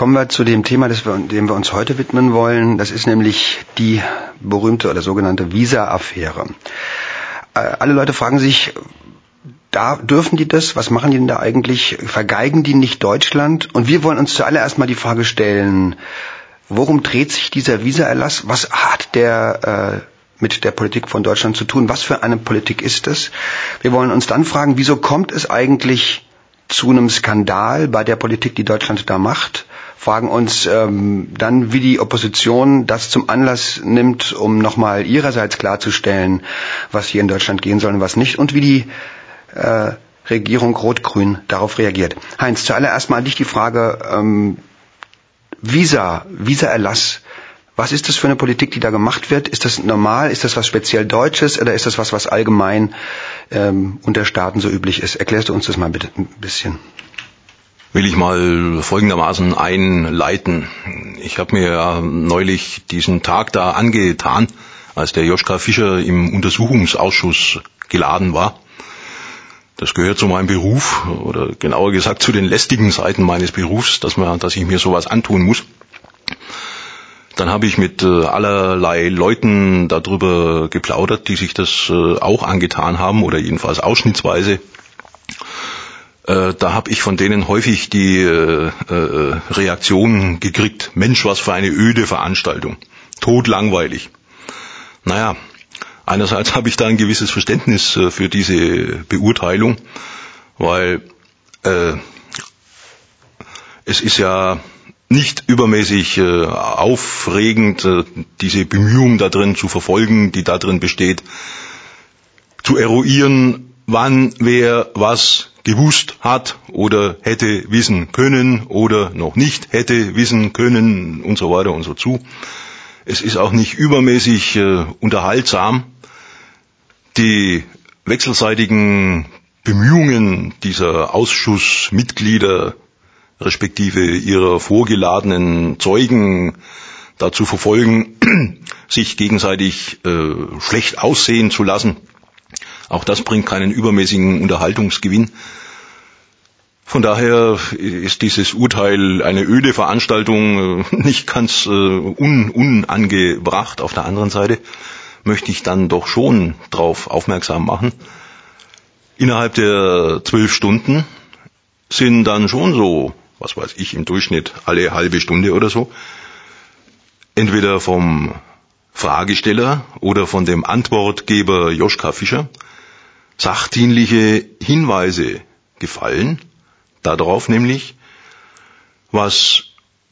Kommen wir zu dem Thema, dem wir uns heute widmen wollen. Das ist nämlich die berühmte oder sogenannte Visa-Affäre. Alle Leute fragen sich, dürfen die das? Was machen die denn da eigentlich? Vergeigen die nicht Deutschland? Und wir wollen uns zuallererst mal die Frage stellen, worum dreht sich dieser Visa-Erlass? Was hat der mit der Politik von Deutschland zu tun? Was für eine Politik ist es? Wir wollen uns dann fragen, wieso kommt es eigentlich zu einem Skandal bei der Politik, die Deutschland da macht? Fragen uns dann, wie die Opposition das zum Anlass nimmt, um nochmal ihrerseits klarzustellen, was hier in Deutschland gehen soll und was nicht, und wie die Regierung Rot-Grün darauf reagiert. Heinz, zuallererst mal an dich die Frage, Visa-Erlass. Was ist das für eine Politik, die da gemacht wird? Ist das normal? Ist das was speziell Deutsches oder ist das was allgemein unter Staaten so üblich ist? Erklärst du uns das mal bitte ein bisschen? Will ich mal folgendermaßen einleiten. Ich habe mir ja neulich diesen Tag da angetan, als der Joschka Fischer im Untersuchungsausschuss geladen war. Das gehört zu meinem Beruf, oder genauer gesagt zu den lästigen Seiten meines Berufs, dass ich mir sowas antun muss. Dann habe ich mit allerlei Leuten darüber geplaudert, die sich das auch angetan haben, oder jedenfalls ausschnittsweise. Da habe ich von denen häufig die Reaktion gekriegt, Mensch, was für eine öde Veranstaltung, totlangweilig. Naja, einerseits habe ich da ein gewisses Verständnis für diese Beurteilung, weil es ist ja nicht übermäßig aufregend, diese Bemühung da drin zu verfolgen, die da drin besteht, zu eruieren, wann wer was gewusst hat oder hätte wissen können oder noch nicht hätte wissen können und so weiter und so zu. Es ist auch nicht übermäßig unterhaltsam, die wechselseitigen Bemühungen dieser Ausschussmitglieder respektive ihrer vorgeladenen Zeugen dazu verfolgen, sich gegenseitig schlecht aussehen zu lassen. Auch das bringt keinen übermäßigen Unterhaltungsgewinn. Von daher ist dieses Urteil eine öde Veranstaltung nicht ganz unangebracht. Auf der anderen Seite möchte ich dann doch schon darauf aufmerksam machen. Innerhalb der 12 Stunden sind dann schon so, was weiß ich, im Durchschnitt alle halbe Stunde oder so, entweder vom Fragesteller oder von dem Antwortgeber Joschka Fischer sachdienliche Hinweise gefallen, darauf nämlich, was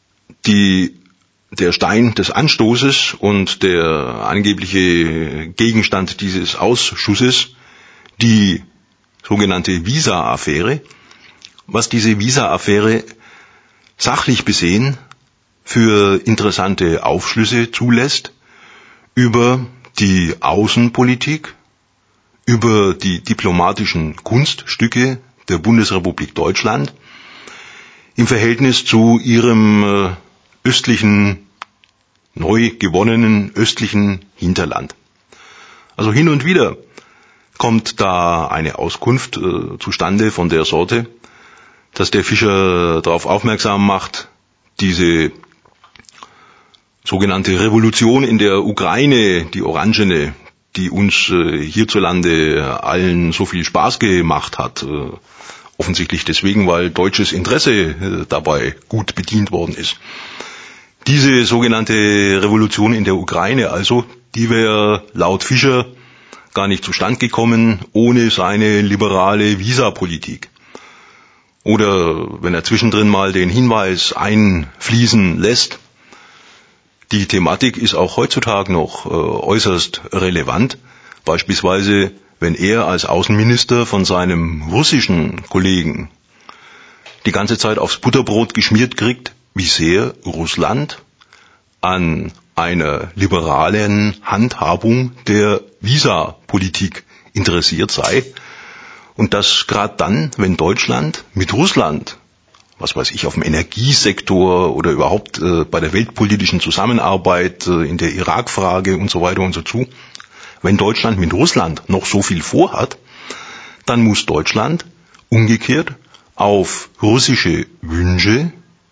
der Stein des Anstoßes und der angebliche Gegenstand dieses Ausschusses, die sogenannte Visa-Affäre, was diese Visa-Affäre sachlich besehen für interessante Aufschlüsse zulässt über die Außenpolitik, über die diplomatischen Kunststücke der Bundesrepublik Deutschland im Verhältnis zu ihrem neu gewonnenen östlichen Hinterland. Also hin und wieder kommt da eine Auskunft zustande von der Sorte, dass der Fischer darauf aufmerksam macht, diese sogenannte Revolution in der Ukraine, die Orangene, die uns hierzulande allen so viel Spaß gemacht hat, offensichtlich deswegen, weil deutsches Interesse dabei gut bedient worden ist. Diese sogenannte Revolution in der Ukraine also, die wäre laut Fischer gar nicht zustande gekommen ohne seine liberale Visapolitik. Oder wenn er zwischendrin mal den Hinweis einfließen lässt, die Thematik ist auch heutzutage noch äußerst relevant, beispielsweise wenn er als Außenminister von seinem russischen Kollegen die ganze Zeit aufs Butterbrot geschmiert kriegt, wie sehr Russland an einer liberalen Handhabung der Visapolitik interessiert sei. Und das gerade dann, wenn Deutschland mit Russland, was weiß ich, auf dem Energiesektor oder überhaupt bei der weltpolitischen Zusammenarbeit in der Irakfrage und so weiter und so zu, wenn Deutschland mit Russland noch so viel vorhat, dann muss Deutschland umgekehrt auf russische Wünsche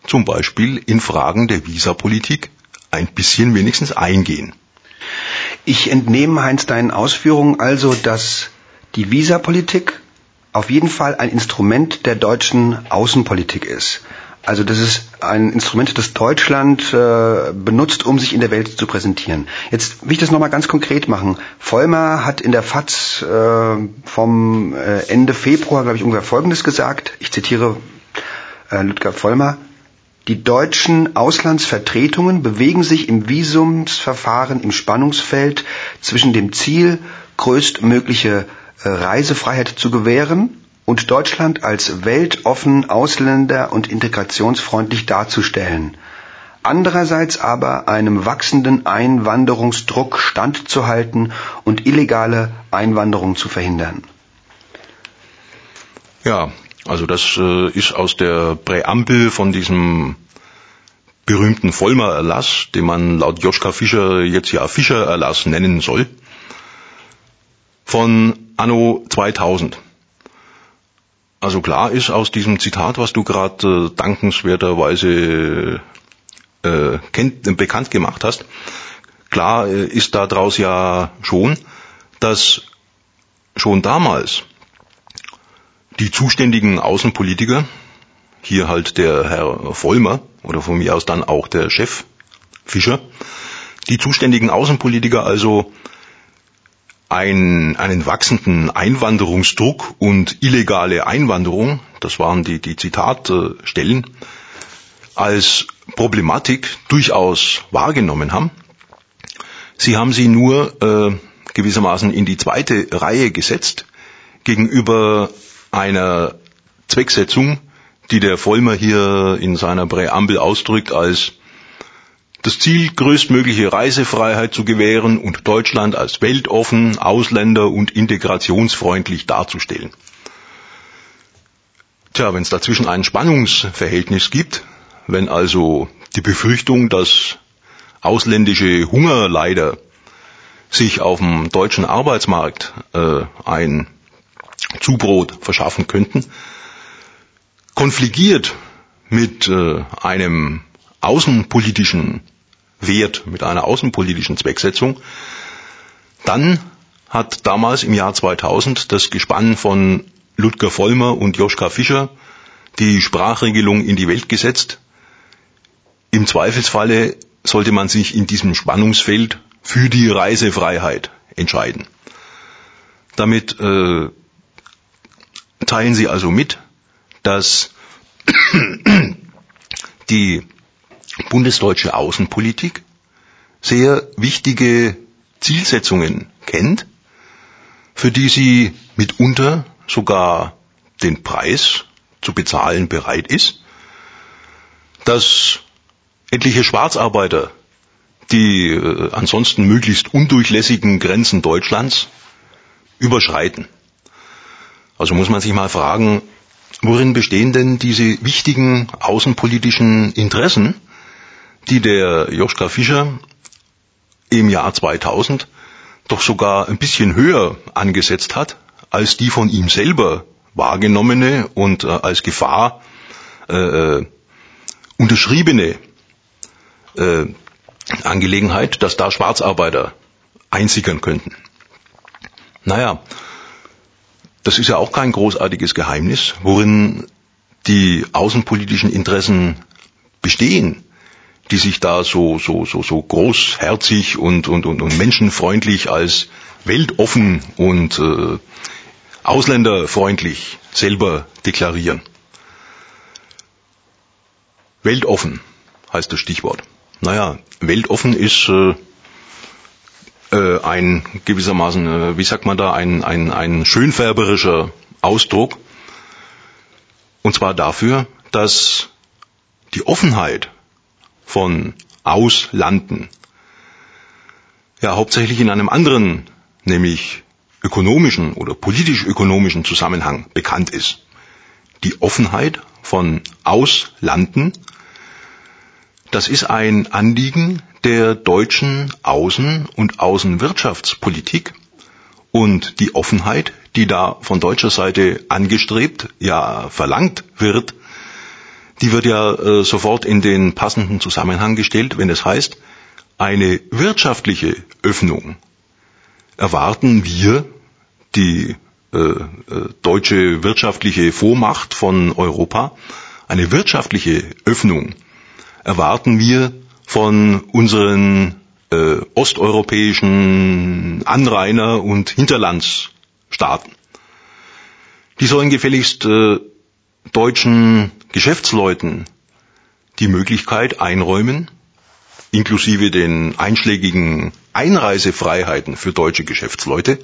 zum Beispiel in Fragen der Visapolitik ein bisschen wenigstens eingehen. Ich entnehme, Heinz, deinen Ausführungen also, dass die Visapolitik auf jeden Fall ein Instrument der deutschen Außenpolitik ist. Also das ist ein Instrument, das Deutschland benutzt, um sich in der Welt zu präsentieren. Jetzt will ich das nochmal ganz konkret machen. Vollmer hat in der FAZ vom Ende Februar, glaube ich, ungefähr Folgendes gesagt. Ich zitiere Ludger Vollmer. Die deutschen Auslandsvertretungen bewegen sich im Visumsverfahren im Spannungsfeld zwischen dem Ziel, größtmögliche Reisefreiheit zu gewähren und Deutschland als weltoffen, ausländer- und integrationsfreundlich darzustellen. Andererseits aber einem wachsenden Einwanderungsdruck standzuhalten und illegale Einwanderung zu verhindern. Ja, also das ist aus der Präambel von diesem berühmten Vollmer-Erlass, den man laut Joschka Fischer jetzt ja Fischer-Erlass nennen soll, von anno 2000. Also klar ist aus diesem Zitat, was du gerade dankenswerterweise bekannt gemacht hast, klar ist daraus ja schon, dass schon damals die zuständigen Außenpolitiker, hier halt der Herr Vollmer oder von mir aus dann auch der Chef Fischer, die zuständigen Außenpolitiker also einen wachsenden Einwanderungsdruck und illegale Einwanderung, das waren die Zitatstellen, als Problematik durchaus wahrgenommen haben. Sie haben sie nur gewissermaßen in die zweite Reihe gesetzt gegenüber einer Zwecksetzung, die der Vollmer hier in seiner Präambel ausdrückt als das Ziel, größtmögliche Reisefreiheit zu gewähren und Deutschland als weltoffen, ausländer- und integrationsfreundlich darzustellen. Tja, wenn es dazwischen ein Spannungsverhältnis gibt, wenn also die Befürchtung, dass ausländische Hungerleider sich auf dem deutschen Arbeitsmarkt ein Zubrot verschaffen könnten, konfligiert mit einem außenpolitischen Wert, mit einer außenpolitischen Zwecksetzung, dann hat damals im Jahr 2000 das Gespann von Ludger Vollmer und Joschka Fischer die Sprachregelung in die Welt gesetzt. Im Zweifelsfalle sollte man sich in diesem Spannungsfeld für die Reisefreiheit entscheiden. Damit teilen sie also mit, dass die bundesdeutsche Außenpolitik sehr wichtige Zielsetzungen kennt, für die sie mitunter sogar den Preis zu bezahlen bereit ist, dass etliche Schwarzarbeiter die ansonsten möglichst undurchlässigen Grenzen Deutschlands überschreiten. Also muss man sich mal fragen, worin bestehen denn diese wichtigen außenpolitischen Interessen, die der Joschka Fischer im Jahr 2000 doch sogar ein bisschen höher angesetzt hat, als die von ihm selber wahrgenommene und als Gefahr unterschriebene Angelegenheit, dass da Schwarzarbeiter einsickern könnten. Naja, das ist ja auch kein großartiges Geheimnis, worin die außenpolitischen Interessen bestehen, die sich da so großherzig und menschenfreundlich als weltoffen und ausländerfreundlich selber deklarieren. Weltoffen heißt das Stichwort. Naja, weltoffen ist ein gewissermaßen, wie sagt man da, ein schönfärberischer Ausdruck. Und zwar dafür, dass die Offenheit von Auslanden ja hauptsächlich in einem anderen, nämlich ökonomischen oder politisch-ökonomischen Zusammenhang bekannt ist. Die Offenheit von Auslanden, das ist ein Anliegen der deutschen Außen- und Außenwirtschaftspolitik und die Offenheit, die da von deutscher Seite angestrebt, ja verlangt wird, die wird ja sofort in den passenden Zusammenhang gestellt, wenn es heißt, eine wirtschaftliche Öffnung erwarten wir, die deutsche wirtschaftliche Vormacht von Europa, eine wirtschaftliche Öffnung erwarten wir von unseren osteuropäischen Anrainer- und Hinterlandsstaaten. Die sollen gefälligst deutschen Geschäftsleuten die Möglichkeit einräumen, inklusive den einschlägigen Einreisefreiheiten für deutsche Geschäftsleute,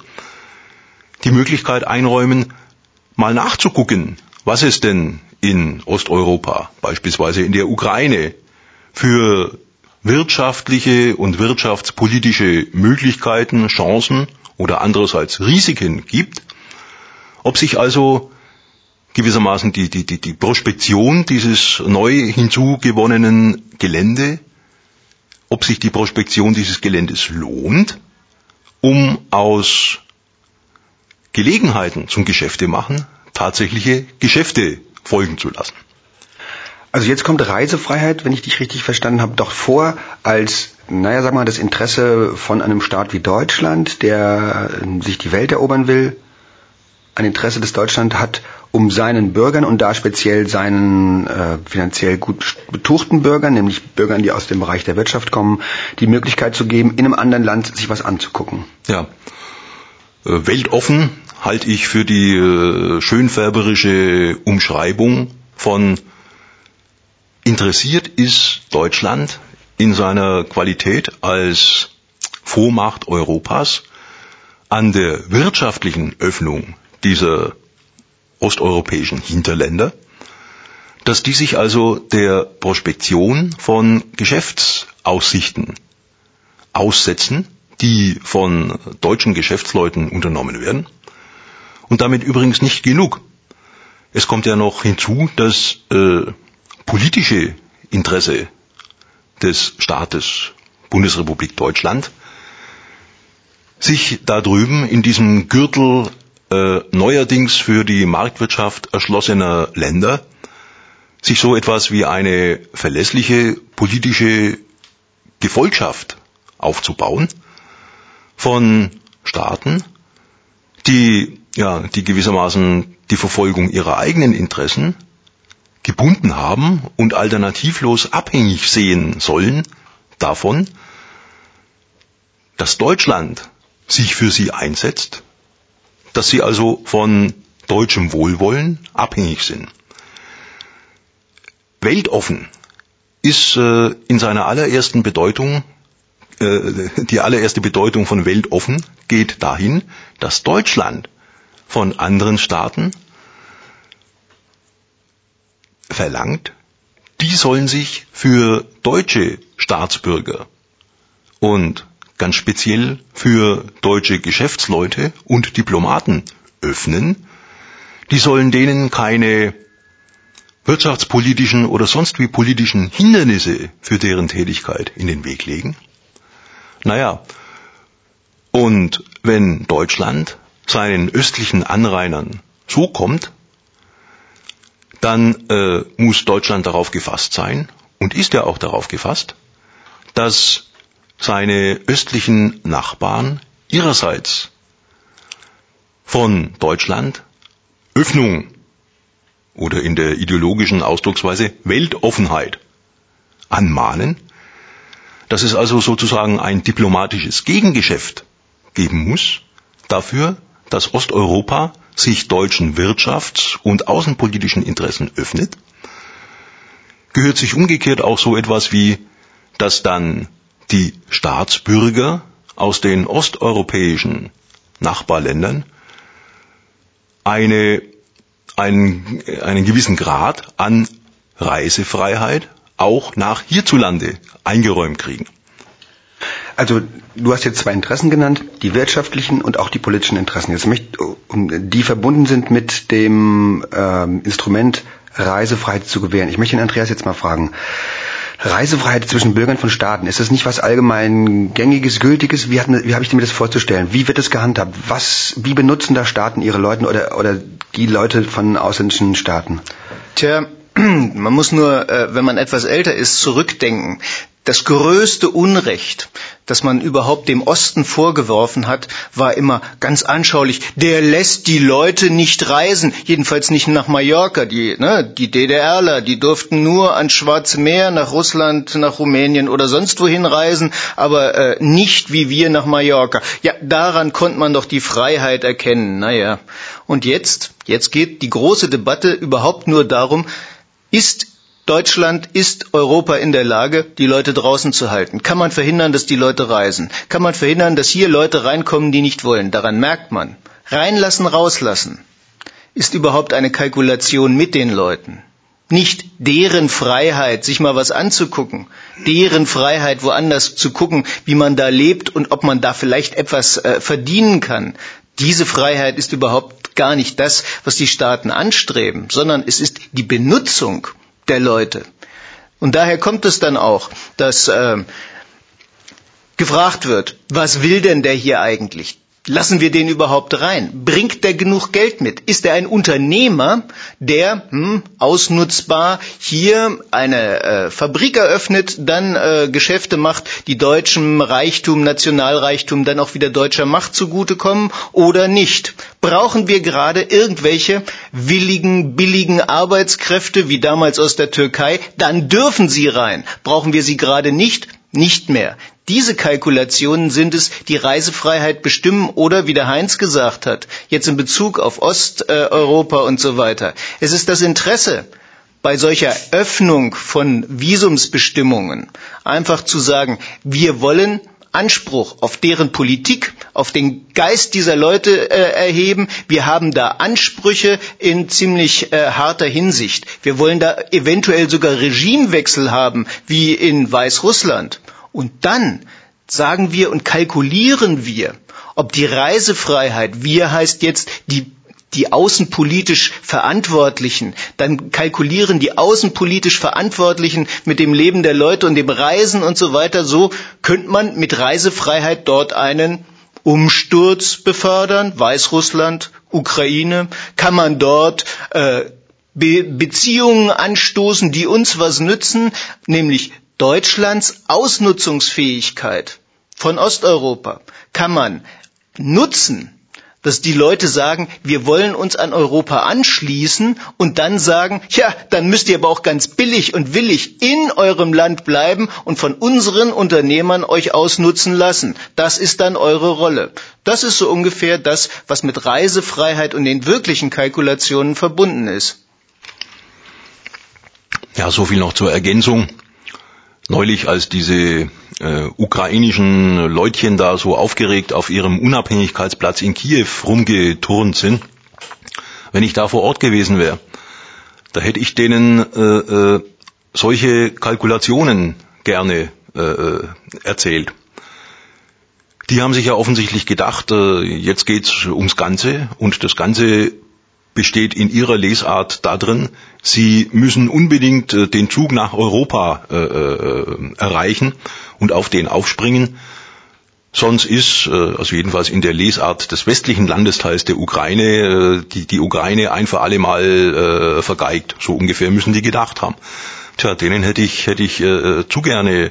die Möglichkeit einräumen, mal nachzugucken, was es denn in Osteuropa, beispielsweise in der Ukraine, für wirtschaftliche und wirtschaftspolitische Möglichkeiten, Chancen oder andererseits Risiken gibt, ob sich also gewissermaßen die Prospektion dieses neu hinzugewonnenen Gelände, ob sich die Prospektion dieses Geländes lohnt, um aus Gelegenheiten zum Geschäftemachen tatsächliche Geschäfte folgen zu lassen. Also jetzt kommt Reisefreiheit, wenn ich dich richtig verstanden habe, doch vor als, sagen wir mal, das Interesse von einem Staat wie Deutschland, der sich die Welt erobern will, ein Interesse, das Deutschland hat, um seinen Bürgern und da speziell seinen finanziell gut betuchten Bürgern, nämlich Bürgern, die aus dem Bereich der Wirtschaft kommen, die Möglichkeit zu geben, in einem anderen Land sich was anzugucken. Ja, weltoffen halte ich für die schönfärberische Umschreibung von interessiert ist Deutschland in seiner Qualität als Vormacht Europas an der wirtschaftlichen Öffnung dieser osteuropäischen Hinterländer, dass die sich also der Prospektion von Geschäftsaussichten aussetzen, die von deutschen Geschäftsleuten unternommen werden. Und damit übrigens nicht genug. Es kommt ja noch hinzu, dass politische Interesse des Staates Bundesrepublik Deutschland sich da drüben in diesem Gürtel neuerdings für die Marktwirtschaft erschlossener Länder sich so etwas wie eine verlässliche politische Gefolgschaft aufzubauen von Staaten, die gewissermaßen die Verfolgung ihrer eigenen Interessen gebunden haben und alternativlos abhängig sehen sollen davon, dass Deutschland sich für sie einsetzt, dass sie also von deutschem Wohlwollen abhängig sind. Weltoffen ist in seiner allerersten Bedeutung, die allererste Bedeutung von weltoffen geht dahin, dass Deutschland von anderen Staaten verlangt, die sollen sich für deutsche Staatsbürger und ganz speziell für deutsche Geschäftsleute und Diplomaten öffnen. Die sollen denen keine wirtschaftspolitischen oder sonst wie politischen Hindernisse für deren Tätigkeit in den Weg legen. Und wenn Deutschland seinen östlichen Anrainern zukommt, dann muss Deutschland darauf gefasst sein und ist ja auch darauf gefasst, dass seine östlichen Nachbarn ihrerseits von Deutschland Öffnung oder in der ideologischen Ausdrucksweise Weltoffenheit anmahnen, dass es also sozusagen ein diplomatisches Gegengeschäft geben muss dafür, dass Osteuropa sich deutschen wirtschafts- und außenpolitischen Interessen öffnet, gehört sich umgekehrt auch so etwas wie, dass dann die Staatsbürger aus den osteuropäischen Nachbarländern einen gewissen Grad an Reisefreiheit auch nach hierzulande eingeräumt kriegen. Also du hast jetzt zwei Interessen genannt, die wirtschaftlichen und auch die politischen Interessen. Jetzt die verbunden sind mit dem Instrument Reisefreiheit zu gewähren. Ich möchte den Andreas jetzt mal fragen. Reisefreiheit zwischen Bürgern von Staaten, ist das nicht was allgemein Gängiges, Gültiges? Wie habe ich mir das vorzustellen? Wie wird es gehandhabt? Wie benutzen da Staaten ihre Leute oder die Leute von ausländischen Staaten? Tja, Man muss nur, wenn man etwas älter ist, zurückdenken. Das größte Unrecht, das man überhaupt dem Osten vorgeworfen hat, war immer ganz anschaulich: Der lässt die Leute nicht reisen, jedenfalls nicht nach Mallorca. Die DDRler, die durften nur ans Schwarze Meer, nach Russland, nach Rumänien oder sonst wohin reisen, aber nicht wie wir nach Mallorca. Ja, daran konnte man doch die Freiheit erkennen. Naja, und jetzt geht die große Debatte überhaupt nur darum, ist Europa in der Lage, die Leute draußen zu halten? Kann man verhindern, dass die Leute reisen? Kann man verhindern, dass hier Leute reinkommen, die nicht wollen? Daran merkt man. Reinlassen, rauslassen ist überhaupt eine Kalkulation mit den Leuten. Nicht deren Freiheit, sich mal was anzugucken, deren Freiheit, woanders zu gucken, wie man da lebt und ob man da vielleicht etwas verdienen kann. Diese Freiheit ist überhaupt gar nicht das, was die Staaten anstreben, sondern es ist die Benutzung der Leute. Und daher kommt es dann auch, dass gefragt wird, was will denn der hier eigentlich? Lassen wir den überhaupt rein? Bringt der genug Geld mit? Ist er ein Unternehmer, der ausnutzbar hier eine Fabrik eröffnet, dann Geschäfte macht, die deutschem Reichtum, Nationalreichtum dann auch wieder deutscher Macht zugutekommen oder nicht? Brauchen wir gerade irgendwelche billigen Arbeitskräfte, wie damals aus der Türkei? Dann dürfen sie rein. Brauchen wir sie gerade nicht? Nicht mehr. Diese Kalkulationen sind es, die Reisefreiheit bestimmen oder, wie der Heinz gesagt hat, jetzt in Bezug auf Osteuropa und so weiter. Es ist das Interesse bei solcher Öffnung von Visumsbestimmungen einfach zu sagen, wir wollen Anspruch auf deren Politik, auf den Geist dieser Leute erheben. Wir haben da Ansprüche in ziemlich harter Hinsicht. Wir wollen da eventuell sogar Regimewechsel haben, wie in Weißrussland. Und dann sagen wir und kalkulieren wir, ob die Reisefreiheit, wir heißt jetzt die außenpolitisch Verantwortlichen, dann kalkulieren die außenpolitisch Verantwortlichen mit dem Leben der Leute und dem Reisen und so weiter. So könnte man mit Reisefreiheit dort einen Umsturz befördern, Weißrussland, Ukraine, kann man dort Beziehungen anstoßen, die uns was nützen, nämlich Deutschlands Ausnutzungsfähigkeit von Osteuropa kann man nutzen, dass die Leute sagen, wir wollen uns an Europa anschließen und dann sagen, ja, dann müsst ihr aber auch ganz billig und willig in eurem Land bleiben und von unseren Unternehmern euch ausnutzen lassen. Das ist dann eure Rolle. Das ist so ungefähr das, was mit Reisefreiheit und den wirklichen Kalkulationen verbunden ist. Ja, so viel noch zur Ergänzung. Neulich, als diese ukrainischen Leutchen da so aufgeregt auf ihrem Unabhängigkeitsplatz in Kiew rumgeturnt sind, wenn ich da vor Ort gewesen wäre, da hätte ich denen solche Kalkulationen gerne erzählt. Die haben sich ja offensichtlich gedacht, jetzt geht's ums Ganze und das Ganze besteht in ihrer Lesart darin, sie müssen unbedingt den Zug nach Europa erreichen und auf den aufspringen. Sonst ist, also jedenfalls in der Lesart des westlichen Landesteils der Ukraine, die Ukraine ein für alle Mal vergeigt. So ungefähr müssen die gedacht haben. Tja, denen hätte ich zu gerne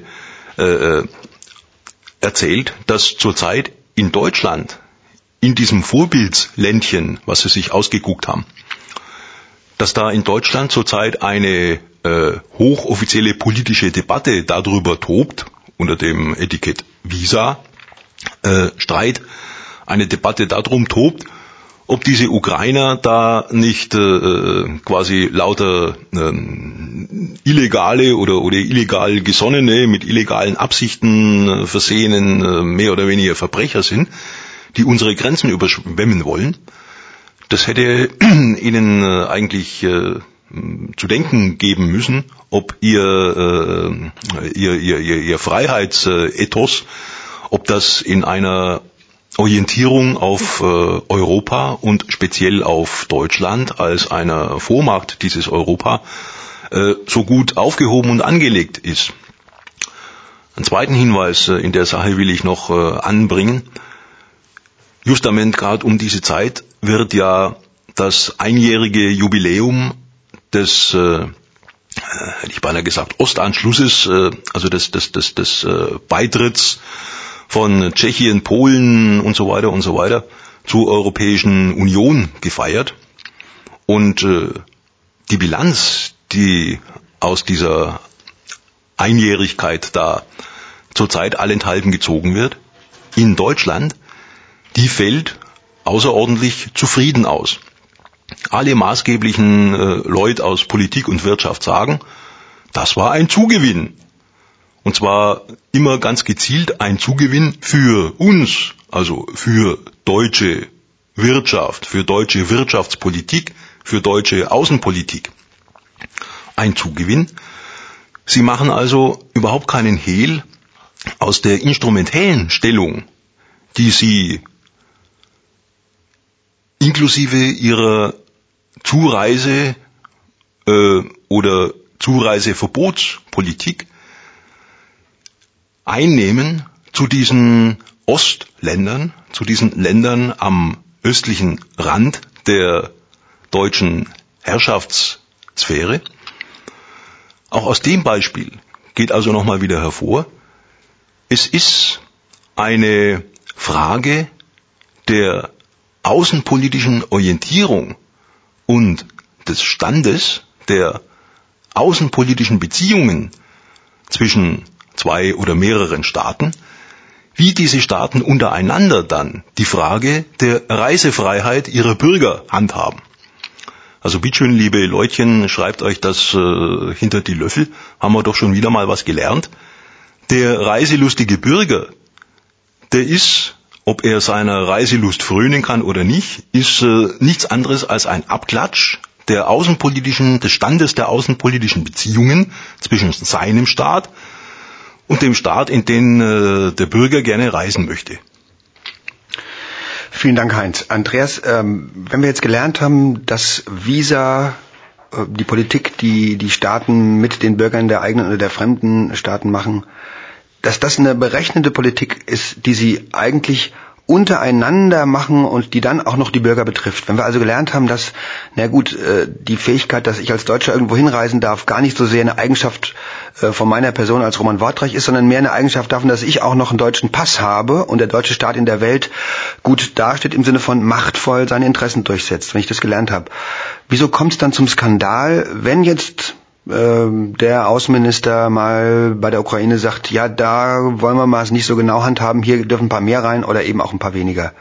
erzählt, dass zurzeit in Deutschland, in diesem Vorbildsländchen, was sie sich ausgeguckt haben, dass da in Deutschland zurzeit eine hochoffizielle politische Debatte darüber tobt, unter dem Etikett Visa-Streit, eine Debatte darum tobt, ob diese Ukrainer da nicht quasi lauter illegale oder illegal Gesonnene, mit illegalen Absichten versehenen, mehr oder weniger Verbrecher sind, die unsere Grenzen überschwemmen wollen. Das hätte ihnen eigentlich zu denken geben müssen, ob ihr Freiheitsethos, ob das in einer Orientierung auf Europa und speziell auf Deutschland als einer Vormacht dieses Europa so gut aufgehoben und angelegt ist. Einen zweiten Hinweis in der Sache will ich noch anbringen. Justament gerade um diese Zeit wird ja das einjährige Jubiläum des hätte ich beinahe gesagt, Ostanschlusses, also des Beitritts von Tschechien, Polen und so weiter zur Europäischen Union gefeiert. Und die Bilanz, die aus dieser Einjährigkeit da zurzeit allenthalben gezogen wird, in Deutschland, die fällt außerordentlich zufrieden aus. Alle maßgeblichen Leute aus Politik und Wirtschaft sagen, das war ein Zugewinn. Und zwar immer ganz gezielt ein Zugewinn für uns, also für deutsche Wirtschaft, für deutsche Wirtschaftspolitik, für deutsche Außenpolitik. Ein Zugewinn. Sie machen also überhaupt keinen Hehl aus der instrumentellen Stellung, die Sie inklusive Ihrer Zureise oder Zureiseverbotspolitik einnehmen zu diesen Ostländern, zu diesen Ländern am östlichen Rand der deutschen Herrschaftssphäre. Auch aus dem Beispiel geht also nochmal wieder hervor, es ist eine Frage der außenpolitischen Orientierung und des Standes der außenpolitischen Beziehungen zwischen zwei oder mehreren Staaten, wie diese Staaten untereinander dann die Frage der Reisefreiheit ihrer Bürger handhaben. Also bitteschön, liebe Leutchen, schreibt euch das hinter die Löffel, haben wir doch schon wieder mal was gelernt. Der reiselustige Bürger, der ist, ob er seiner Reiselust frönen kann oder nicht, ist nichts anderes als ein Abklatsch des Standes der außenpolitischen Beziehungen zwischen seinem Staat und dem Staat, in den der Bürger gerne reisen möchte. Vielen Dank, Heinz. Andreas, wenn wir jetzt gelernt haben, dass Visa, die Politik, die Staaten mit den Bürgern der eigenen oder der fremden Staaten machen, dass das eine berechnete Politik ist, die sie eigentlich untereinander machen und die dann auch noch die Bürger betrifft. Wenn wir also gelernt haben, dass, die Fähigkeit, dass ich als Deutscher irgendwo hinreisen darf, gar nicht so sehr eine Eigenschaft von meiner Person als Roman Wortreich ist, sondern mehr eine Eigenschaft davon, dass ich auch noch einen deutschen Pass habe und der deutsche Staat in der Welt gut dasteht im Sinne von machtvoll seine Interessen durchsetzt, wenn ich das gelernt habe. Wieso kommt es dann zum Skandal, wenn jetzt der Außenminister mal bei der Ukraine sagt, ja, da wollen wir mal es nicht so genau handhaben, hier dürfen ein paar mehr rein oder eben auch ein paar weniger?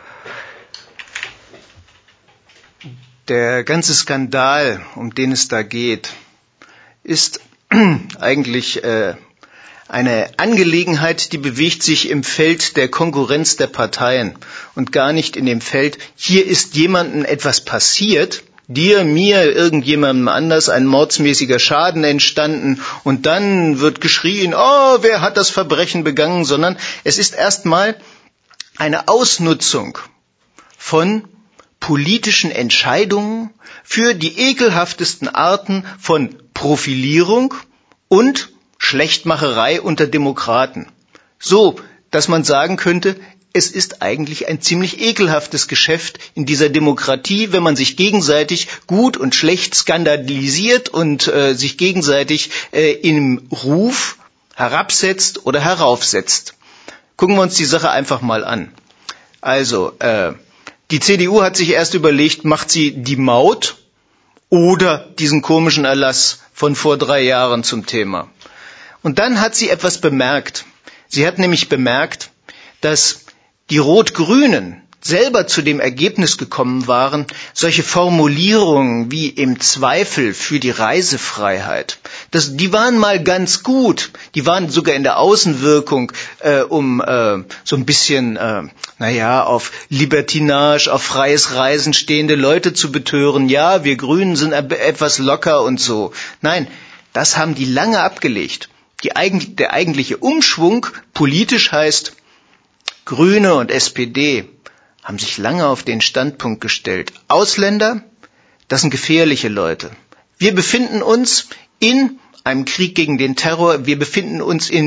Der ganze Skandal, um den es da geht, ist eigentlich eine Angelegenheit, die bewegt sich im Feld der Konkurrenz der Parteien und gar nicht in dem Feld, hier ist jemandem etwas passiert, dir, mir, irgendjemandem anders ein mordsmäßiger Schaden entstanden und dann wird geschrien, oh, wer hat das Verbrechen begangen, sondern es ist erstmal eine Ausnutzung von politischen Entscheidungen für die ekelhaftesten Arten von Profilierung und Schlechtmacherei unter Demokraten. So, dass man sagen könnte, es ist eigentlich ein ziemlich ekelhaftes Geschäft in dieser Demokratie, wenn man sich gegenseitig gut und schlecht skandalisiert und sich gegenseitig im Ruf herabsetzt oder heraufsetzt. Gucken wir uns die Sache einfach mal an. Also, die CDU hat sich erst überlegt, macht sie die Maut oder diesen komischen Erlass von vor 3 Jahren zum Thema. Und dann hat sie etwas bemerkt. Sie hat nämlich bemerkt, dass die Rot-Grünen selber zu dem Ergebnis gekommen waren, solche Formulierungen wie im Zweifel für die Reisefreiheit, die waren mal ganz gut, die waren sogar in der Außenwirkung, um so ein bisschen, auf Libertinage, auf freies Reisen stehende Leute zu betören. Ja, wir Grünen sind etwas locker und so. Nein, das haben die lange abgelegt. Der eigentliche Umschwung politisch heißt, Grüne und SPD haben sich lange auf den Standpunkt gestellt, Ausländer, das sind gefährliche Leute. Wir befinden uns in einem Krieg gegen den Terror, wir befinden uns in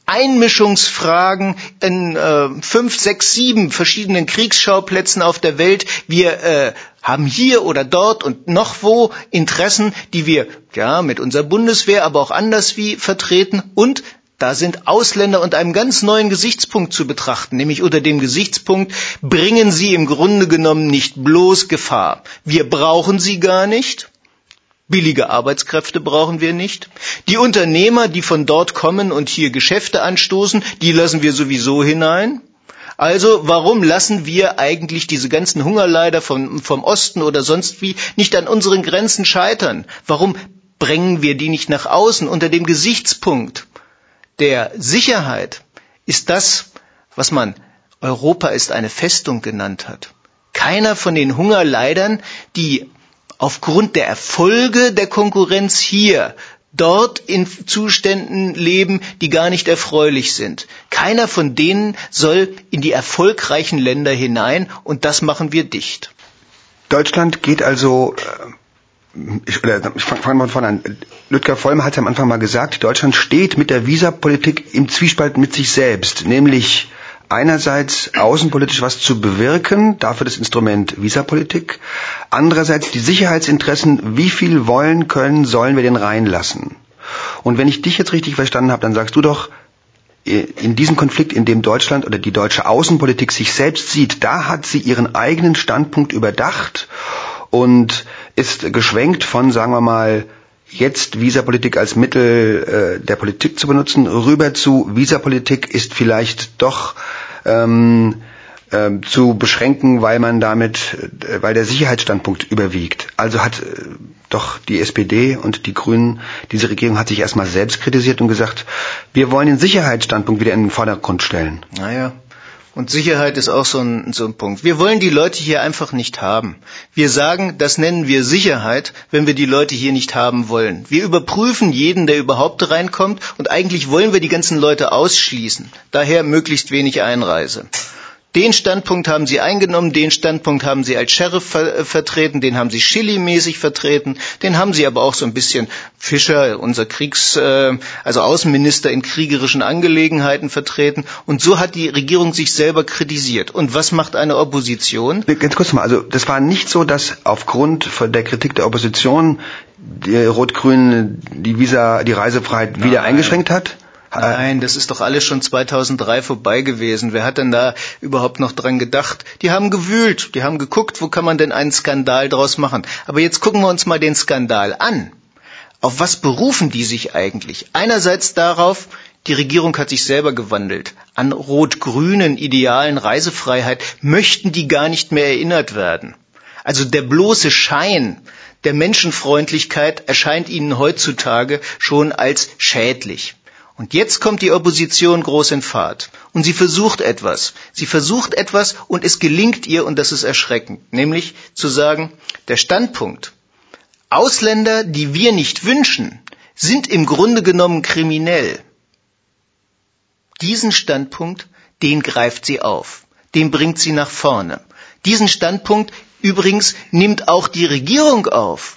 Einmischungsfragen in 5, 6, 7 verschiedenen Kriegsschauplätzen auf der Welt. Wir haben hier oder dort und noch wo Interessen, die wir mit unserer Bundeswehr, aber auch anderswie vertreten. Und da sind Ausländer unter einem ganz neuen Gesichtspunkt zu betrachten, nämlich unter dem Gesichtspunkt, bringen sie im Grunde genommen nicht bloß Gefahr. Wir brauchen sie gar nicht. Billige Arbeitskräfte brauchen wir nicht. Die Unternehmer, die von dort kommen und hier Geschäfte anstoßen, die lassen wir sowieso hinein. Also warum lassen wir eigentlich diese ganzen Hungerleider vom Osten oder sonst wie nicht an unseren Grenzen scheitern? Warum bringen wir die nicht nach außen unter dem Gesichtspunkt der Sicherheit? Ist das, was man Europa ist eine Festung genannt hat. Keiner von den Hungerleidern, die aufgrund der Erfolge der Konkurrenz hier, dort in Zuständen leben, die gar nicht erfreulich sind. Keiner von denen soll in die erfolgreichen Länder hinein und das machen wir dicht. Deutschland geht also, ich fange mal von an. Ludger Vollmer hat am Anfang mal gesagt, Deutschland steht mit der Visapolitik im Zwiespalt mit sich selbst, nämlich einerseits außenpolitisch was zu bewirken, dafür das Instrument Visapolitik, andererseits die Sicherheitsinteressen, wie viel wollen, können, sollen wir denn reinlassen? Und wenn ich dich jetzt richtig verstanden habe, dann sagst du doch, in diesem Konflikt, in dem Deutschland oder die deutsche Außenpolitik sich selbst sieht, da hat sie ihren eigenen Standpunkt überdacht und ist geschwenkt von, sagen wir mal, jetzt Visapolitik als Mittel der Politik zu benutzen, rüber zu Visapolitik ist vielleicht doch zu beschränken, weil der Sicherheitsstandpunkt überwiegt. Also hat doch die SPD und die Grünen, diese Regierung hat sich erstmal selbst kritisiert und gesagt, wir wollen den Sicherheitsstandpunkt wieder in den Vordergrund stellen. Naja. Und Sicherheit ist auch so ein Punkt. Wir wollen die Leute hier einfach nicht haben. Wir sagen, das nennen wir Sicherheit, wenn wir die Leute hier nicht haben wollen. Wir überprüfen jeden, der überhaupt reinkommt und eigentlich wollen wir die ganzen Leute ausschließen. Daher möglichst wenig Einreise. Den Standpunkt haben sie eingenommen, den Standpunkt haben sie als Sheriff vertreten, den haben sie Schilly-mäßig vertreten, den haben sie aber auch so ein bisschen Fischer, unser Außenminister in kriegerischen Angelegenheiten vertreten. Und so hat die Regierung sich selber kritisiert. Und was macht eine Opposition? Ganz kurz mal, also das war nicht so, dass aufgrund von der Kritik der Opposition die Rot-Grün die Reisefreiheit wieder eingeschränkt hat? Nein, das ist doch alles schon 2003 vorbei gewesen. Wer hat denn da überhaupt noch dran gedacht? Die haben gewühlt, die haben geguckt, wo kann man denn einen Skandal draus machen. Aber jetzt gucken wir uns mal den Skandal an. Auf was berufen die sich eigentlich? Einerseits darauf, die Regierung hat sich selber gewandelt. An rot-grünen Idealen Reisefreiheit möchten die gar nicht mehr erinnert werden. Also der bloße Schein der Menschenfreundlichkeit erscheint ihnen heutzutage schon als schädlich. Und jetzt kommt die Opposition groß in Fahrt. Und sie versucht etwas. Und es gelingt ihr, und das ist erschreckend, nämlich zu sagen, der Standpunkt, Ausländer, die wir nicht wünschen, sind im Grunde genommen kriminell. Diesen Standpunkt, den greift sie auf. Den bringt sie nach vorne. Diesen Standpunkt übrigens nimmt auch die Regierung auf.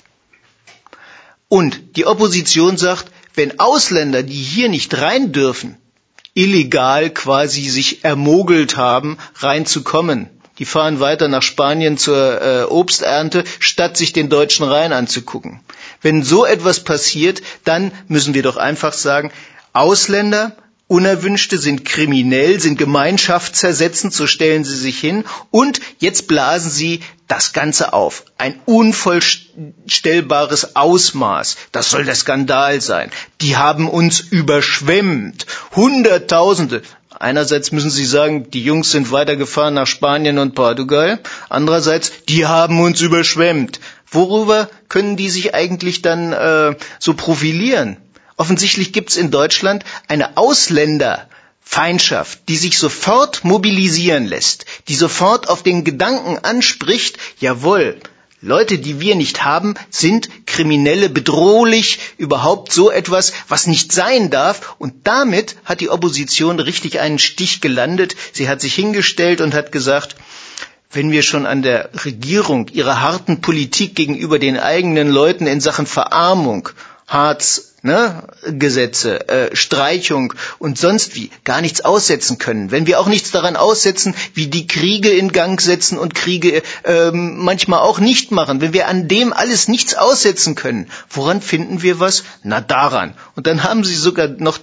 Und die Opposition sagt, wenn Ausländer, die hier nicht rein dürfen, illegal quasi sich ermogelt haben, reinzukommen, die fahren weiter nach Spanien zur Obsternte, statt sich den deutschen Rhein anzugucken. Wenn so etwas passiert, dann müssen wir doch einfach sagen, Ausländer, Unerwünschte sind kriminell, sind gemeinschaftszersetzend, so stellen sie sich hin und jetzt blasen sie das Ganze auf. Ein unvorstellbares Ausmaß. Das soll der Skandal sein. Die haben uns überschwemmt. Hunderttausende. Einerseits müssen Sie sagen, die Jungs sind weitergefahren nach Spanien und Portugal. Andererseits, die haben uns überschwemmt. Worüber können die sich eigentlich dann so profilieren? Offensichtlich gibt's in Deutschland eine Ausländerfeindschaft, die sich sofort mobilisieren lässt, die sofort auf den Gedanken anspricht, jawohl, Leute, die wir nicht haben, sind Kriminelle, bedrohlich, überhaupt so etwas, was nicht sein darf. Und damit hat die Opposition richtig einen Stich gelandet. Sie hat sich hingestellt und hat gesagt, wenn wir schon an der Regierung ihrer harten Politik gegenüber den eigenen Leuten in Sachen Verarmung Hartz, Gesetze, Streichung und sonst wie gar nichts aussetzen können, wenn wir auch nichts daran aussetzen, wie die Kriege in Gang setzen und Kriege manchmal auch nicht machen, wenn wir an dem alles nichts aussetzen können, woran finden wir was? Na, daran. Und dann haben sie sogar noch,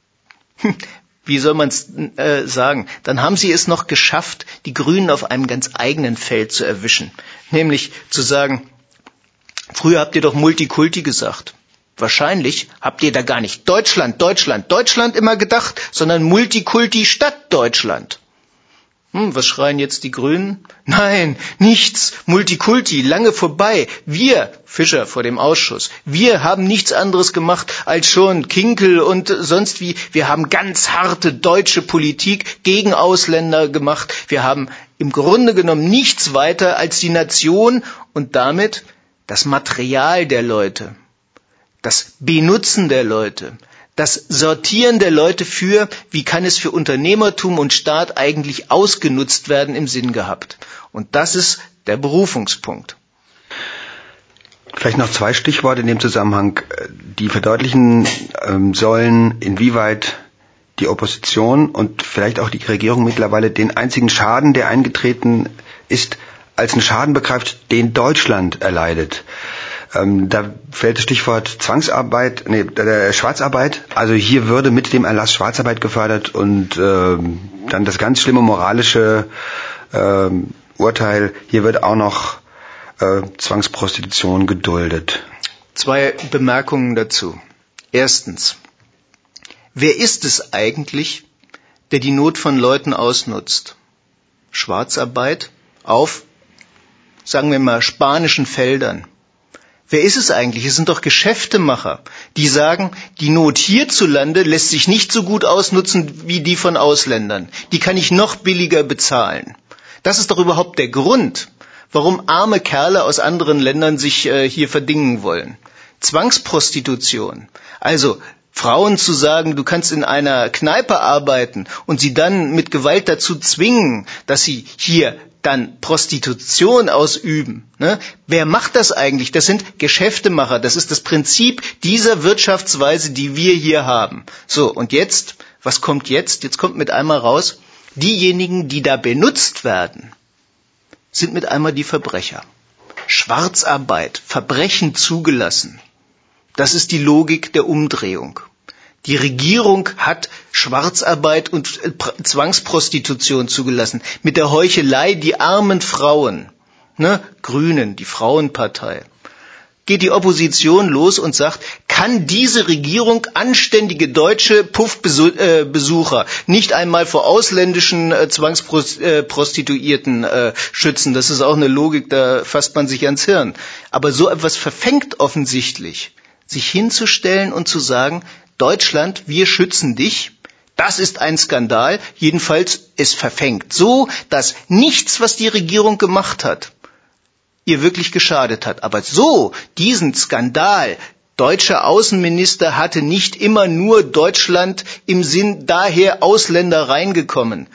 wie soll man es sagen, dann haben sie es noch geschafft, die Grünen auf einem ganz eigenen Feld zu erwischen. Nämlich zu sagen, früher habt ihr doch Multikulti gesagt. Wahrscheinlich habt ihr da gar nicht Deutschland immer gedacht, sondern Multikulti statt Deutschland. Was schreien jetzt die Grünen? Nein, nichts. Multikulti, lange vorbei. Wir, Fischer vor dem Ausschuss, wir haben nichts anderes gemacht als schon Kinkel und sonst wie. Wir haben ganz harte deutsche Politik gegen Ausländer gemacht. Wir haben im Grunde genommen nichts weiter als die Nation und damit das Material der Leute, das Benutzen der Leute, das Sortieren der Leute für, wie kann es für Unternehmertum und Staat eigentlich ausgenutzt werden, im Sinn gehabt. Und das ist der Berufungspunkt. Vielleicht noch 2 Stichworte in dem Zusammenhang, die verdeutlichen sollen, inwieweit die Opposition und vielleicht auch die Regierung mittlerweile den einzigen Schaden, der eingetreten ist, als einen Schaden begreift, den Deutschland erleidet. Da fällt das Stichwort Schwarzarbeit. Also hier würde mit dem Erlass Schwarzarbeit gefördert und dann das ganz schlimme moralische Urteil, hier wird auch noch Zwangsprostitution geduldet. 2 Bemerkungen dazu. Erstens, wer ist es eigentlich, der die Not von Leuten ausnutzt? Schwarzarbeit auf, sagen wir mal, spanischen Feldern. Wer ist es eigentlich? Es sind doch Geschäftemacher, die sagen, die Not hierzulande lässt sich nicht so gut ausnutzen wie die von Ausländern. Die kann ich noch billiger bezahlen. Das ist doch überhaupt der Grund, warum arme Kerle aus anderen Ländern sich hier verdingen wollen. Zwangsprostitution, also Frauen zu sagen, du kannst in einer Kneipe arbeiten und sie dann mit Gewalt dazu zwingen, dass sie hier dann Prostitution ausüben. Wer macht das eigentlich? Das sind Geschäftemacher. Das ist das Prinzip dieser Wirtschaftsweise, die wir hier haben. So, und jetzt, was kommt jetzt? Jetzt kommt mit einmal raus, diejenigen, die da benutzt werden, sind mit einmal die Verbrecher. Schwarzarbeit, Verbrechen zugelassen. Das ist die Logik der Umdrehung. Die Regierung hat Schwarzarbeit und Zwangsprostitution zugelassen. Mit der Heuchelei die armen Frauen. Grünen, die Frauenpartei. Geht die Opposition los und sagt, kann diese Regierung anständige deutsche Puffbesucher nicht einmal vor ausländischen Zwangsprostituierten schützen? Das ist auch eine Logik, da fasst man sich ans Hirn. Aber so etwas verfängt offensichtlich, sich hinzustellen und zu sagen, Deutschland, wir schützen dich. Das ist ein Skandal. Jedenfalls, es verfängt so, dass nichts, was die Regierung gemacht hat, ihr wirklich geschadet hat. Aber so, diesen Skandal, deutscher Außenminister hatte nicht immer nur Deutschland im Sinn, daher Ausländer reingekommen.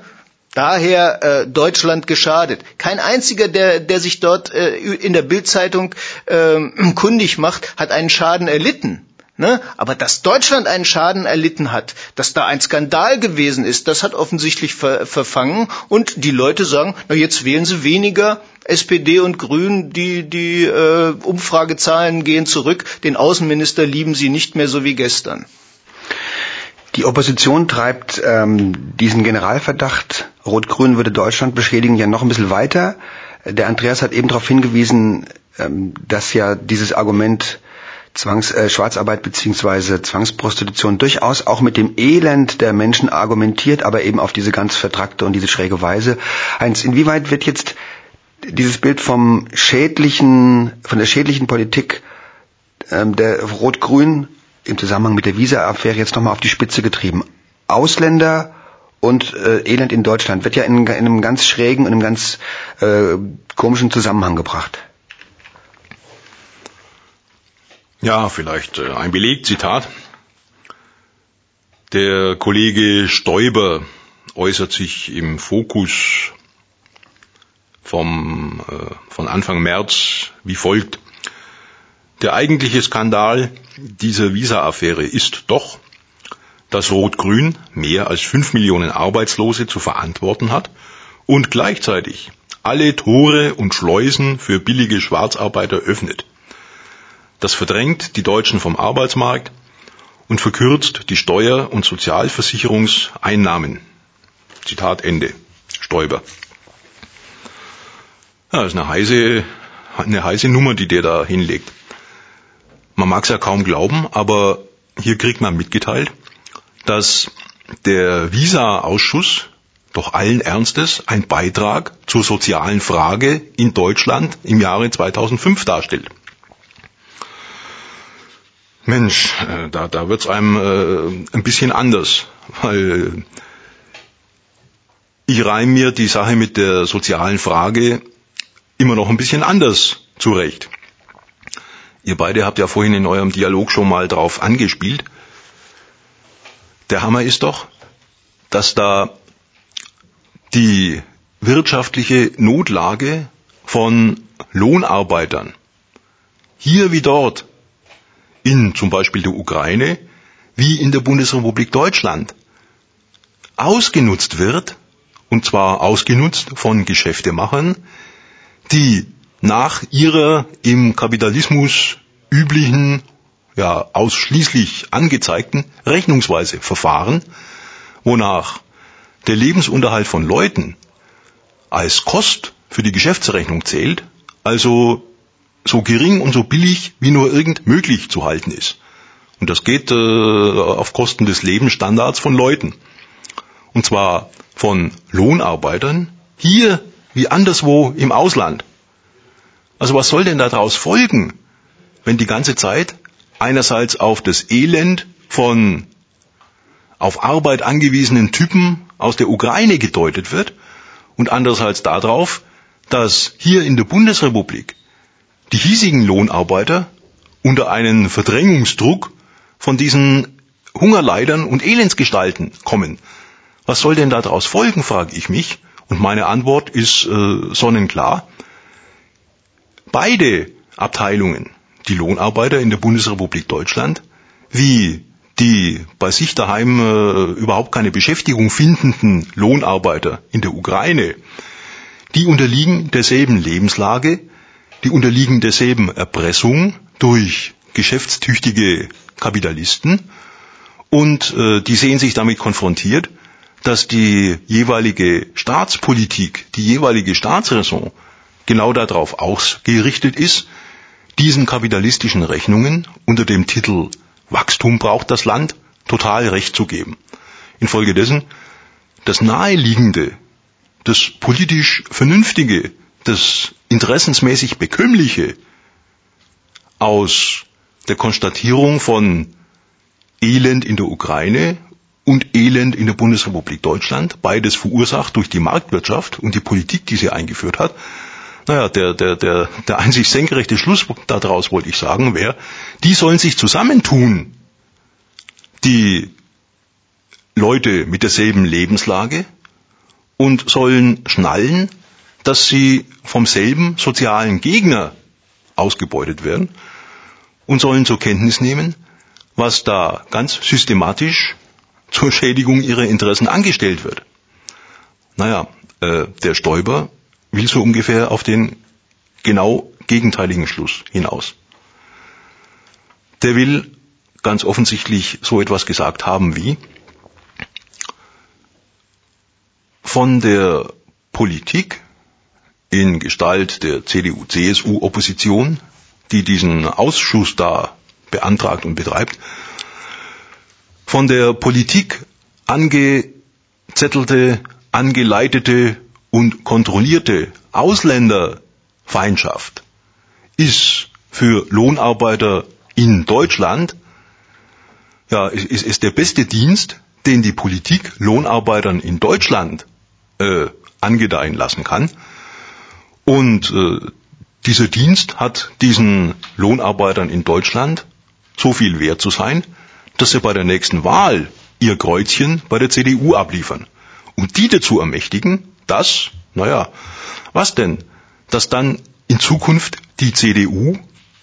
Daher Deutschland geschadet. Kein einziger, der sich dort in der Bild-Zeitung kundig macht, hat einen Schaden erlitten. Aber dass Deutschland einen Schaden erlitten hat, dass da ein Skandal gewesen ist, das hat offensichtlich verfangen. Und die Leute sagen, na jetzt wählen sie weniger SPD und Grünen, die Umfragezahlen gehen zurück, den Außenminister lieben sie nicht mehr so wie gestern. Die Opposition treibt diesen Generalverdacht, Rot-Grün würde Deutschland beschädigen, ja noch ein bisschen weiter. Der Andreas hat eben darauf hingewiesen, dass ja dieses Argument Schwarzarbeit bzw. Zwangsprostitution durchaus auch mit dem Elend der Menschen argumentiert, aber eben auf diese ganz vertrackte und diese schräge Weise. Heinz, inwieweit wird jetzt dieses Bild von der schädlichen Politik der Rot-Grün im Zusammenhang mit der Visa-Affäre jetzt nochmal auf die Spitze getrieben? Ausländer und Elend in Deutschland wird ja in einem ganz schrägen und einem ganz komischen Zusammenhang gebracht. Ja, vielleicht ein Belegzitat. Der Kollege Stoiber äußert sich im Fokus von Anfang März wie folgt. Der eigentliche Skandal dieser Visa-Affäre ist doch, dass Rot-Grün mehr als 5 Millionen Arbeitslose zu verantworten hat und gleichzeitig alle Tore und Schleusen für billige Schwarzarbeiter öffnet. Das verdrängt die Deutschen vom Arbeitsmarkt und verkürzt die Steuer- und Sozialversicherungseinnahmen. Zitat Ende. Stoiber. Ja, das ist eine heiße Nummer, die der da hinlegt. Man mag es ja kaum glauben, aber hier kriegt man mitgeteilt, dass der Visa-Ausschuss doch allen Ernstes ein Beitrag zur sozialen Frage in Deutschland im Jahre 2005 darstellt. Mensch, da wird's einem ein bisschen anders, weil ich reime mir die Sache mit der sozialen Frage immer noch ein bisschen anders zurecht. Ihr beide habt ja vorhin in eurem Dialog schon mal drauf angespielt. Der Hammer ist doch, dass da die wirtschaftliche Notlage von Lohnarbeitern hier wie dort in zum Beispiel der Ukraine wie in der Bundesrepublik Deutschland ausgenutzt wird, und zwar ausgenutzt von Geschäftemachern, die nach ihrer im Kapitalismus üblichen, ja ausschließlich angezeigten Rechnungsweise verfahren, wonach der Lebensunterhalt von Leuten als Kost für die Geschäftsrechnung zählt, also so gering und so billig wie nur irgend möglich zu halten ist. Und das geht auf Kosten des Lebensstandards von Leuten. Und zwar von Lohnarbeitern, hier wie anderswo im Ausland. Also was soll denn daraus folgen, wenn die ganze Zeit einerseits auf das Elend von auf Arbeit angewiesenen Typen aus der Ukraine gedeutet wird und andererseits darauf, dass hier in der Bundesrepublik die hiesigen Lohnarbeiter unter einen Verdrängungsdruck von diesen Hungerleidern und Elendsgestalten kommen. Was soll denn daraus folgen, frage ich mich. Und meine Antwort ist sonnenklar. Beide Abteilungen, die Lohnarbeiter in der Bundesrepublik Deutschland, wie die bei sich daheim überhaupt keine Beschäftigung findenden Lohnarbeiter in der Ukraine, die unterliegen derselben Lebenslage, die unterliegen derselben Erpressung durch geschäftstüchtige Kapitalisten und die sehen sich damit konfrontiert, dass die jeweilige Staatspolitik, die jeweilige Staatsräson genau darauf ausgerichtet ist, diesen kapitalistischen Rechnungen unter dem Titel Wachstum braucht das Land total recht zu geben. Infolgedessen das Naheliegende, das politisch Vernünftige, das interessensmäßig Bekömmliche aus der Konstatierung von Elend in der Ukraine und Elend in der Bundesrepublik Deutschland, beides verursacht durch die Marktwirtschaft und die Politik, die sie eingeführt hat. Naja, der einzig senkrechte Schluss daraus, wollte ich sagen, wäre, die sollen sich zusammentun, die Leute mit derselben Lebenslage, und sollen schnallen, dass sie vom selben sozialen Gegner ausgebeutet werden und sollen zur Kenntnis nehmen, was da ganz systematisch zur Schädigung ihrer Interessen angestellt wird. Naja, der Stoiber will so ungefähr auf den genau gegenteiligen Schluss hinaus. Der will ganz offensichtlich so etwas gesagt haben wie: Von der Politik in Gestalt der CDU-CSU-Opposition, die diesen Ausschuss da beantragt und betreibt, von der Politik angezettelte, angeleitete und kontrollierte Ausländerfeindschaft ist für Lohnarbeiter in Deutschland, ja, ist der beste Dienst, den die Politik Lohnarbeitern in Deutschland angedeihen lassen kann. Und dieser Dienst hat diesen Lohnarbeitern in Deutschland so viel wert zu sein, dass sie bei der nächsten Wahl ihr Kreuzchen bei der CDU abliefern. Und die dazu ermächtigen, dass, naja, was denn? Dass dann in Zukunft die CDU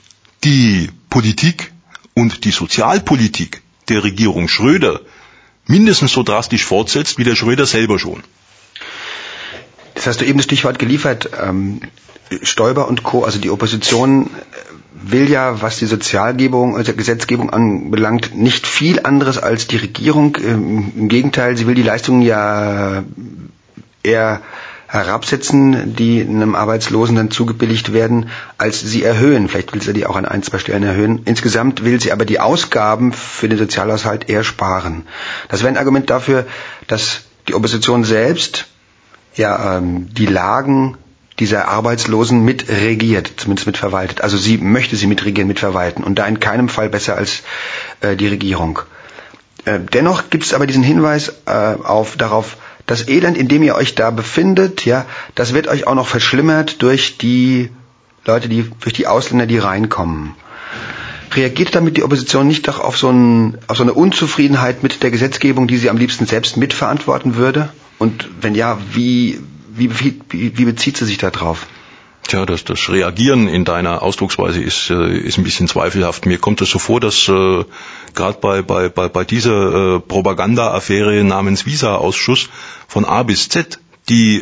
die Politik und die Sozialpolitik der Regierung Schröder mindestens so drastisch fortsetzt wie der Schröder selber schon. Das hast du eben das Stichwort geliefert. Stoiber und Co., also die Opposition will ja, was die Sozialgebung, also Gesetzgebung anbelangt, nicht viel anderes als die Regierung. Im Gegenteil, sie will die Leistungen ja eher herabsetzen, die einem Arbeitslosen dann zugebilligt werden, als sie erhöhen. Vielleicht will sie die auch an 1-2 Stellen erhöhen. Insgesamt will sie aber die Ausgaben für den Sozialhaushalt eher sparen. Das wäre ein Argument dafür, dass die Opposition selbst die Lagen dieser Arbeitslosen mitregiert, zumindest mitverwaltet. Also sie möchte sie mitregieren, mitverwalten und da in keinem Fall besser als die Regierung. Dennoch gibt es aber diesen Hinweis darauf, das Elend, in dem ihr euch da befindet, das wird euch auch noch verschlimmert durch die Leute, durch die Ausländer, die reinkommen. Reagiert damit die Opposition nicht doch auf so eine Unzufriedenheit mit der Gesetzgebung, die sie am liebsten selbst mitverantworten würde? Und wenn ja, wie bezieht sie sich da drauf? Tja, das Reagieren in deiner Ausdrucksweise ist ein bisschen zweifelhaft. Mir kommt es so vor, dass gerade bei dieser Propaganda-Affäre namens Visa-Ausschuss von A bis Z, die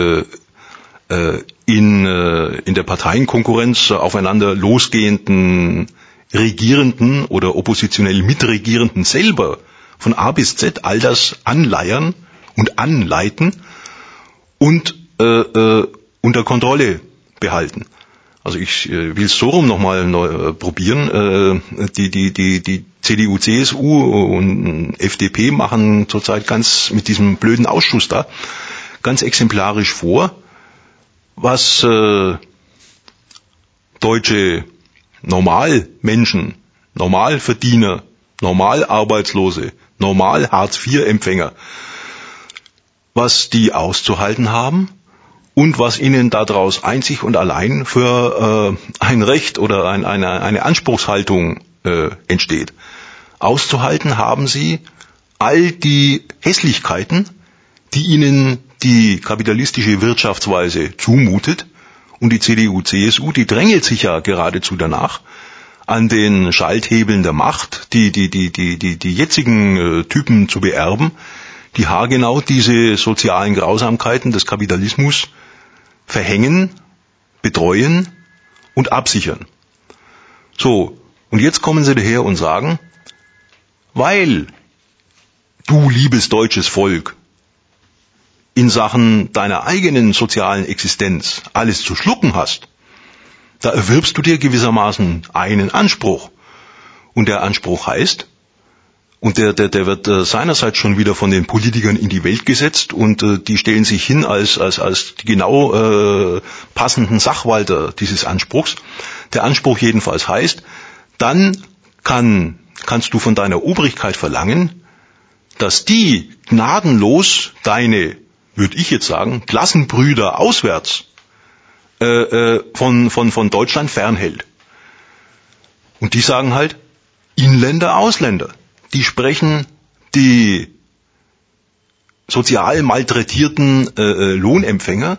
in der Parteienkonkurrenz aufeinander losgehenden Regierenden oder oppositionell Mitregierenden selber von A bis Z all das anleiern und anleiten und unter Kontrolle behalten. Also ich will es so rum nochmal probieren. Die CDU, CSU und FDP machen zurzeit mit diesem blöden Ausschuss da ganz exemplarisch vor, was deutsche Normalmenschen, Normalverdiener, Normalarbeitslose, Normal-Hartz-IV-Empfänger, was die auszuhalten haben und was ihnen daraus einzig und allein für ein Recht oder eine Anspruchshaltung entsteht. Auszuhalten haben sie all die Hässlichkeiten, die ihnen die kapitalistische Wirtschaftsweise zumutet, und die CDU, CSU, die drängelt sich ja geradezu danach, an den Schalthebeln der Macht die jetzigen Typen zu beerben, die haargenau diese sozialen Grausamkeiten des Kapitalismus verhängen, betreuen und absichern. So, und jetzt kommen sie daher und sagen, weil du, liebes deutsches Volk, in Sachen deiner eigenen sozialen Existenz alles zu schlucken hast, da erwirbst du dir gewissermaßen einen Anspruch. Und der Anspruch heißt, und der wird seinerseits schon wieder von den Politikern in die Welt gesetzt und die stellen sich hin als die genau passenden Sachwalter dieses Anspruchs. Der Anspruch jedenfalls heißt, dann kannst du von deiner Obrigkeit verlangen, dass die gnadenlos deine, würde ich jetzt sagen, Klassenbrüder auswärts von Deutschland fernhält. Und die sagen halt, Inländer, Ausländer. Die sprechen die sozial malträtierten Lohnempfänger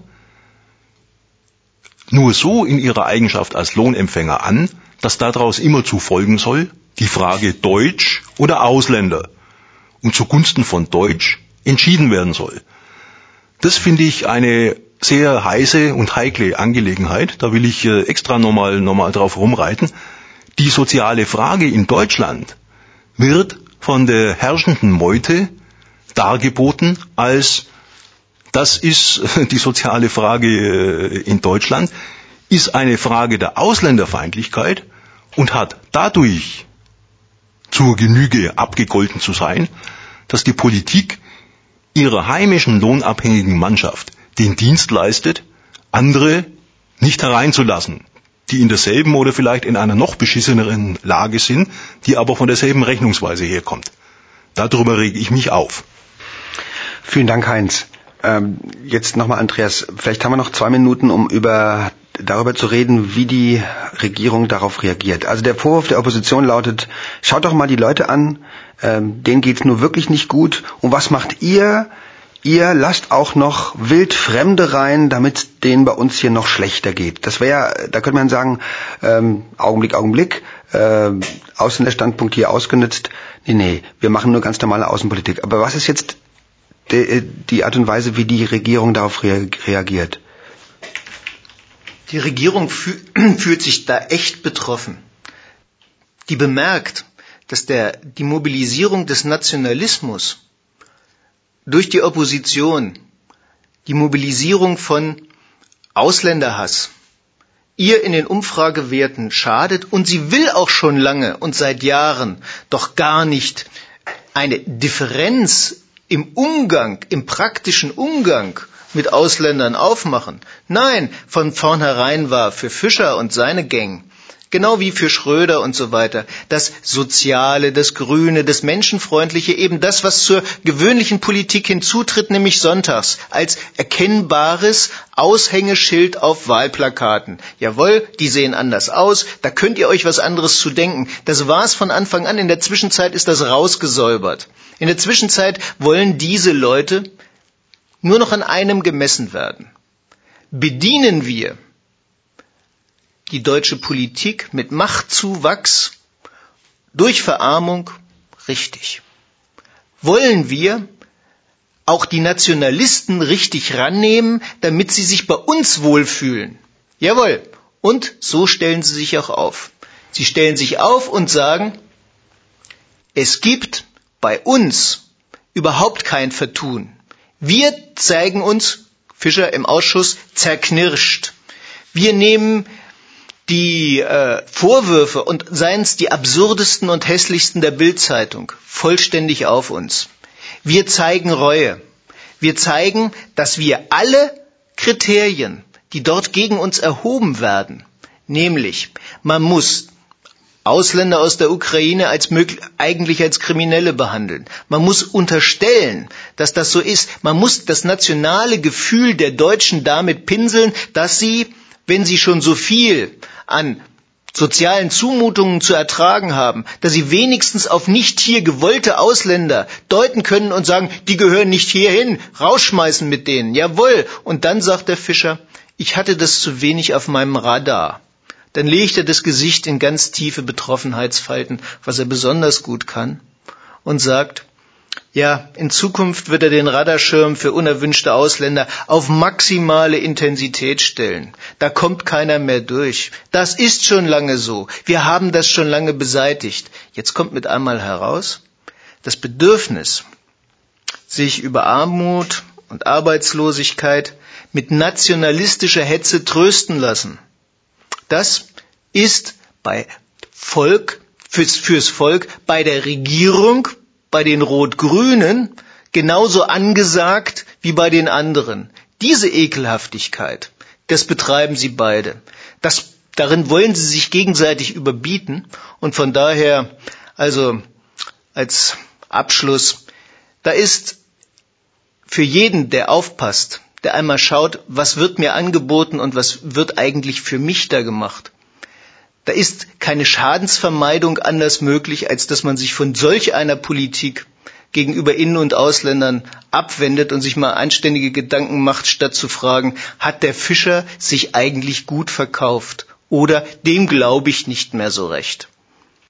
nur so in ihrer Eigenschaft als Lohnempfänger an, dass daraus immerzu folgen soll, die Frage Deutsch oder Ausländer und zugunsten von Deutsch entschieden werden soll. Das finde ich eine sehr heiße und heikle Angelegenheit. Da will ich extra nochmal drauf rumreiten. Die soziale Frage in Deutschland wird von der herrschenden Meute dargeboten als, das ist die soziale Frage in Deutschland, ist eine Frage der Ausländerfeindlichkeit und hat dadurch zur Genüge abgegolten zu sein, dass die Politik ihrer heimischen lohnabhängigen Mannschaft den Dienst leistet, andere nicht hereinzulassen, die in derselben oder vielleicht in einer noch beschisseneren Lage sind, die aber von derselben Rechnungsweise herkommt. Darüber rege ich mich auf. Vielen Dank, Heinz. Jetzt nochmal, Andreas, vielleicht haben wir noch 2 Minuten, um darüber zu reden, wie die Regierung darauf reagiert. Also der Vorwurf der Opposition lautet, schaut doch mal die Leute an, denen geht's nur wirklich nicht gut. Und was macht ihr? ihr lasst auch noch Wildfremde rein, damit denen bei uns hier noch schlechter geht. Das wäre, da könnte man sagen, Augenblick, Ausländerstandpunkt hier ausgenutzt. Nee, wir machen nur ganz normale Außenpolitik. Aber was ist jetzt die Art und Weise, wie die Regierung darauf reagiert? Die Regierung fühlt sich da echt betroffen. Die bemerkt, dass die Mobilisierung des Nationalismus durch die Opposition, die Mobilisierung von Ausländerhass, ihr in den Umfragewerten schadet, und sie will auch schon lange und seit Jahren doch gar nicht eine Differenz im Umgang, im praktischen Umgang mit Ausländern aufmachen. Nein, von vornherein war für Fischer und seine Gang, genau wie für Schröder und so weiter, das Soziale, das Grüne, das Menschenfreundliche, eben das, was zur gewöhnlichen Politik hinzutritt, nämlich sonntags, als erkennbares Aushängeschild auf Wahlplakaten. Jawohl, die sehen anders aus, da könnt ihr euch was anderes zu denken. Das war es von Anfang an, in der Zwischenzeit ist das rausgesäubert. In der Zwischenzeit wollen diese Leute nur noch an einem gemessen werden. Bedienen wir die deutsche Politik mit Machtzuwachs durch Verarmung? Richtig. Wollen wir auch die Nationalisten richtig rannehmen, damit sie sich bei uns wohlfühlen? Jawohl. Und so stellen sie sich auch auf. Sie stellen sich auf und sagen, es gibt bei uns überhaupt kein Vertun. Wir zeigen uns, Fischer im Ausschuss, zerknirscht. Wir nehmen die Vorwürfe und seien es die absurdesten und hässlichsten der Bild-Zeitung vollständig auf uns. Wir zeigen Reue. Wir zeigen, dass wir alle Kriterien, die dort gegen uns erhoben werden, nämlich man muss Ausländer aus der Ukraine eigentlich als Kriminelle behandeln. Man muss unterstellen, dass das so ist. Man muss das nationale Gefühl der Deutschen damit pinseln, dass sie, wenn sie schon so viel an sozialen Zumutungen zu ertragen haben, dass sie wenigstens auf nicht hier gewollte Ausländer deuten können und sagen, die gehören nicht hierhin, rausschmeißen mit denen. Jawohl. Und dann sagt der Fischer, ich hatte das zu wenig auf meinem Radar. Dann legt er das Gesicht in ganz tiefe Betroffenheitsfalten, was er besonders gut kann, und sagt, ja, in Zukunft wird er den Radarschirm für unerwünschte Ausländer auf maximale Intensität stellen. Da kommt keiner mehr durch. Das ist schon lange so. Wir haben das schon lange beseitigt. Jetzt kommt mit einmal heraus, das Bedürfnis, sich über Armut und Arbeitslosigkeit mit nationalistischer Hetze trösten lassen. Das ist fürs Volk, bei der Regierung, bei den Rot-Grünen genauso angesagt wie bei den anderen. Diese Ekelhaftigkeit, das betreiben sie beide. Darin wollen sie sich gegenseitig überbieten. Und von daher, also als Abschluss, da ist für jeden, der aufpasst, der einmal schaut, was wird mir angeboten und was wird eigentlich für mich da gemacht. Da ist keine Schadensvermeidung anders möglich, als dass man sich von solch einer Politik gegenüber Innen- und Ausländern abwendet und sich mal anständige Gedanken macht, statt zu fragen, hat der Fischer sich eigentlich gut verkauft? Oder dem glaube ich nicht mehr so recht.